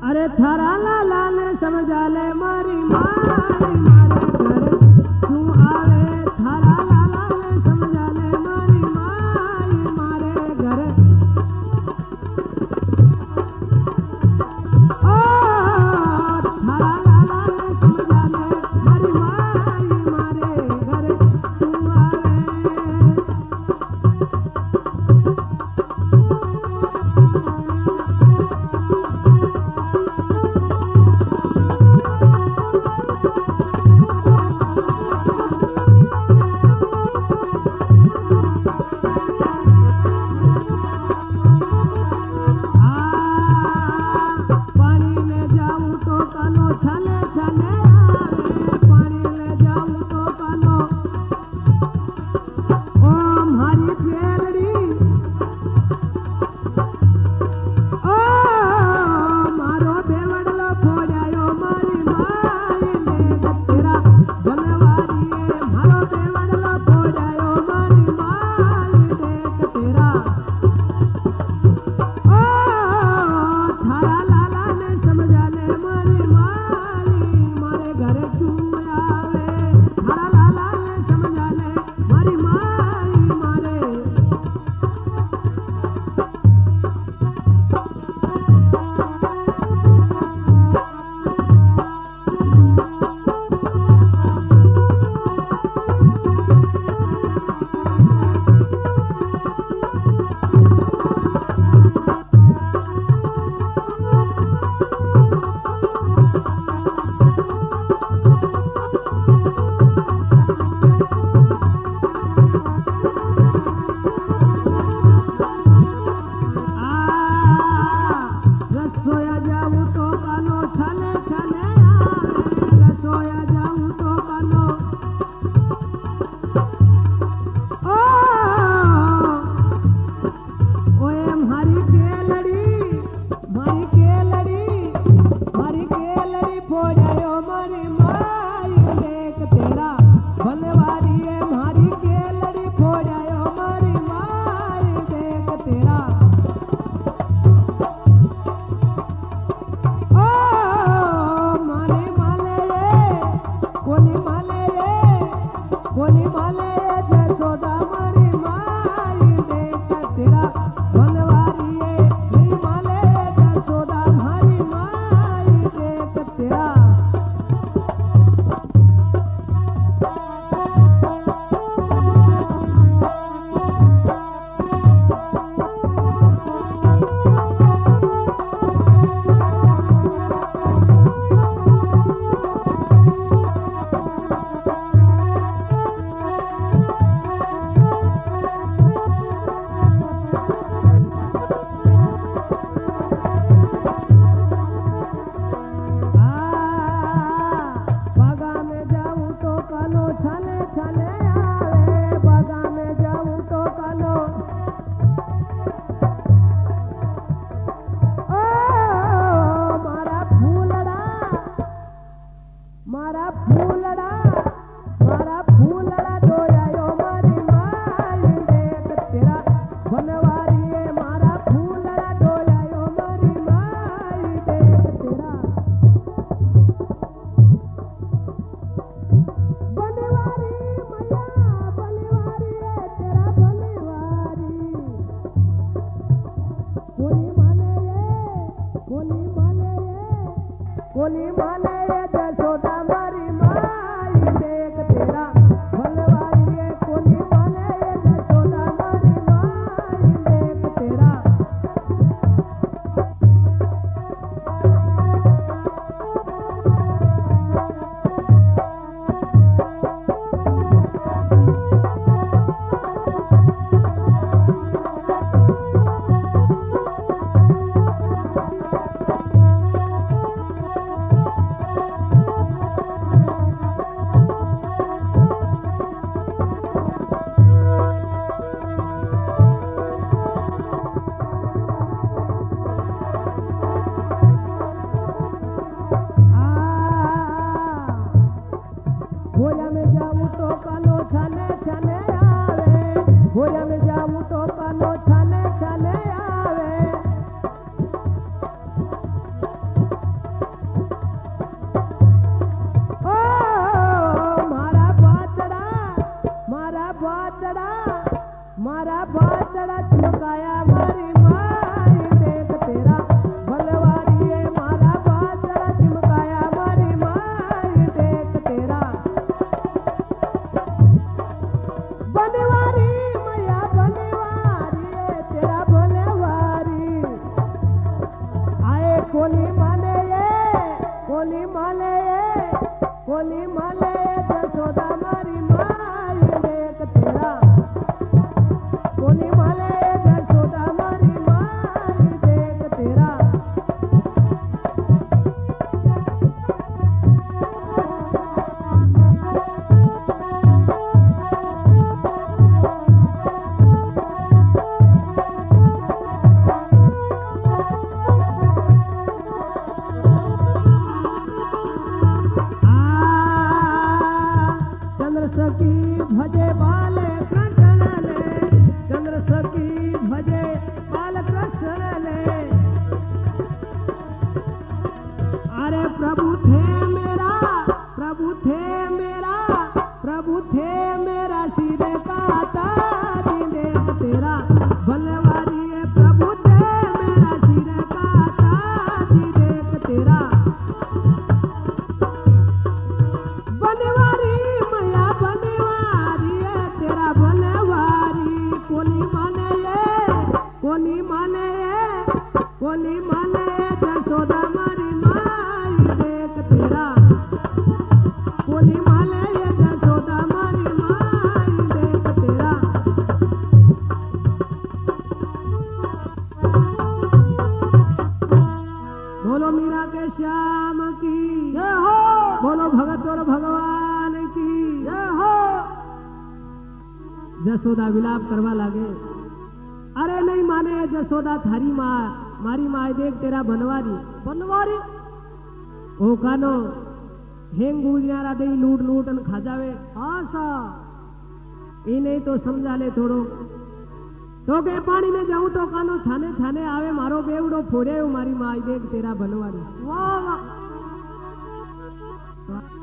अरे थारा लाला ने समझा ले मारी मारी मारे घर क्यों आवे थारा लाला ने समझा ले मारी मारी मारे घर ओ थारा लाला ने समझा ले मारी मारी मारे घर क्यों आवे कोली माले जसोदा मारी माई देख तेरा कोली माले जसोदा मारी माई देख तेरा सखी भजे बाल कृष्ण ले चंद्र सखी भजे बाल कृष्ण ले अरे प्रभु थे मेरा प्रभु थे मेरा प्रभु थे मेरा सिर का ताज देख तेरा बलवारी है प्रभु थे मेरा सिर का ताज देख तेरा बनवारी मैया बनवारी है तेरा बनवारी कोली माले जसोदा मारी माई देख तेरा कोली माले जसोदा मारी माई देख तेरा बोलो मीरा के श्याम की जय हो बोलो भगत और भगवान की जय हो जसोदा विलाप करवा लागे अरे नहीं माने जसोदा थारी माँ मारी माँ देख तेरा बनवारी ओ कानो हेंग गुजरारा दे लूट लूट अन खा जावे हाँ सा ई नहीं तो समझा ले थोड़ो तो के पानी में जाऊं तो कानो छाने छाने आवे मारो बेवड़ो फोड़े मारी माँ देख तेरा बनवारी वाह वाह